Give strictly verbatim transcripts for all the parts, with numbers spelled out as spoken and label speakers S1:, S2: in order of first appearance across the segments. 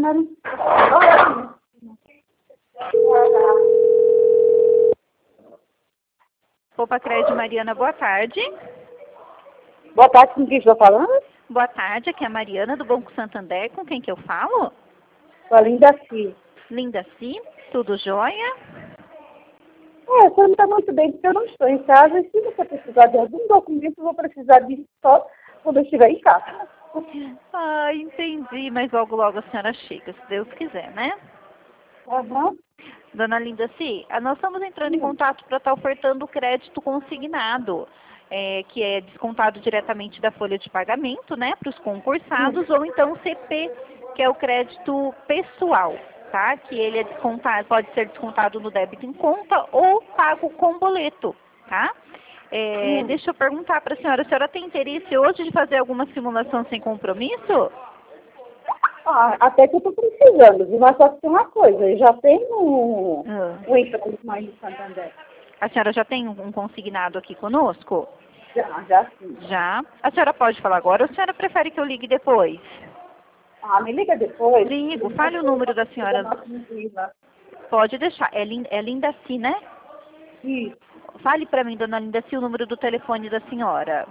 S1: número.
S2: Opa, Crédito Mariana, boa tarde.
S1: Boa tarde, com quem estou falando?
S2: Boa tarde, aqui é a Mariana do Banco Santander, com quem que eu falo?
S1: Com a Linda Cia.
S2: Linda Si, tudo jóia?
S1: É, você não está muito bem porque eu não estou em casa e se você precisar de algum documento, eu vou precisar disso só quando eu estiver em casa.
S2: Ah, entendi, mas logo logo a senhora chega, se Deus quiser, né?
S1: Uhum.
S2: Dona Linda Si, ah, nós estamos entrando em
S1: Sim.
S2: contato para estar ofertando o crédito consignado, é, que é descontado diretamente da folha de pagamento, né, para os concursados, ou então C P, que é o crédito pessoal, tá? Que ele é descontado, pode ser descontado no débito em conta ou pago com boleto, tá? É,
S1: Hum.
S2: deixa eu perguntar para a senhora, a senhora tem interesse hoje de fazer alguma simulação sem compromisso?
S1: Ah, até que eu estou precisando, viu? Mas só que tem uma coisa, eu já tenho um,
S2: Ah.
S1: um empréstimo aí no Santander.
S2: A senhora já tem um consignado aqui conosco?
S1: Já, já sim.
S2: Já. A senhora pode falar agora ou a senhora prefere que eu ligue depois?
S1: Ah, me liga depois.
S2: Ligo. Fale o número da senhora. Pode deixar. É, Lin é Linda Si, né?
S1: Isso.
S2: Fale para mim, dona Linda Si, o número do telefone da senhora.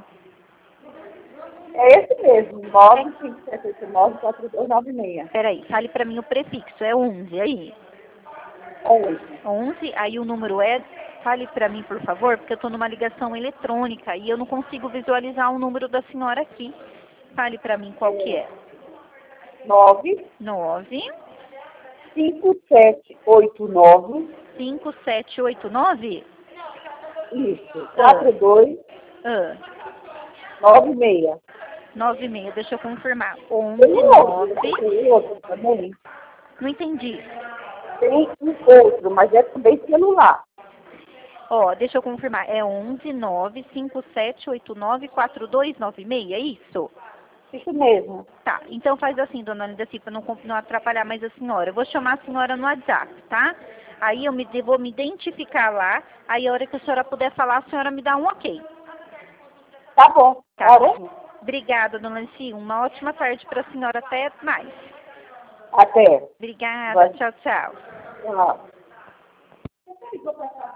S1: É esse mesmo, nove cinco sete oito nove quatro dois nove seis.
S2: Peraí, fale para mim o prefixo. É onze aí.
S1: Oi.
S2: onze, aí o número é... Fale para mim, por favor, porque eu estou numa ligação eletrônica e eu não consigo visualizar o número da senhora aqui. Fale para mim qual que é.
S1: nove
S2: nove
S1: cinco sete oito nove.
S2: cinco sete oito nove?
S1: Isso. quatro dois
S2: Ah,
S1: nove seis.
S2: nove seis, deixa eu confirmar. onze
S1: Tem um outro,
S2: nove.
S1: tem outro também.
S2: Não entendi.
S1: Tem um outro, mas é também celular.
S2: Ó, deixa eu confirmar. É onze nove cinco sete oito nove quatro dois nove seis, é isso?
S1: Isso mesmo.
S2: Tá, então faz assim, dona Linda, assim, para não, não atrapalhar mais a senhora. Eu vou chamar a senhora no WhatsApp, tá? Aí eu me, vou me identificar lá, aí a hora que a senhora puder falar, a senhora me dá um ok.
S1: Tá bom.
S2: Tá
S1: Ótimo.
S2: bom? Obrigada, dona Lici. Uma ótima tarde para a senhora. Até mais.
S1: Até.
S2: Obrigada.
S1: Vai.
S2: Tchau, tchau.
S1: Tchau.